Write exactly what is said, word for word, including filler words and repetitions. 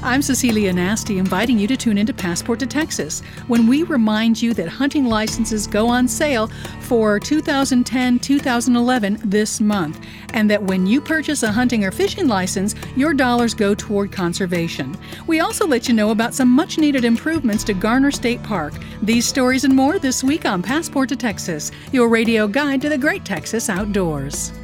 I'm Cecilia Nasty, inviting you to tune into Passport to Texas, when we remind you that hunting licenses go on sale for two thousand ten to two thousand eleven this month, and that when you purchase a hunting or fishing license, your dollars go toward conservation. We also let you know about some much-needed improvements to Garner State Park. These stories and more this week on Passport to Texas, your radio guide to the great Texas outdoors.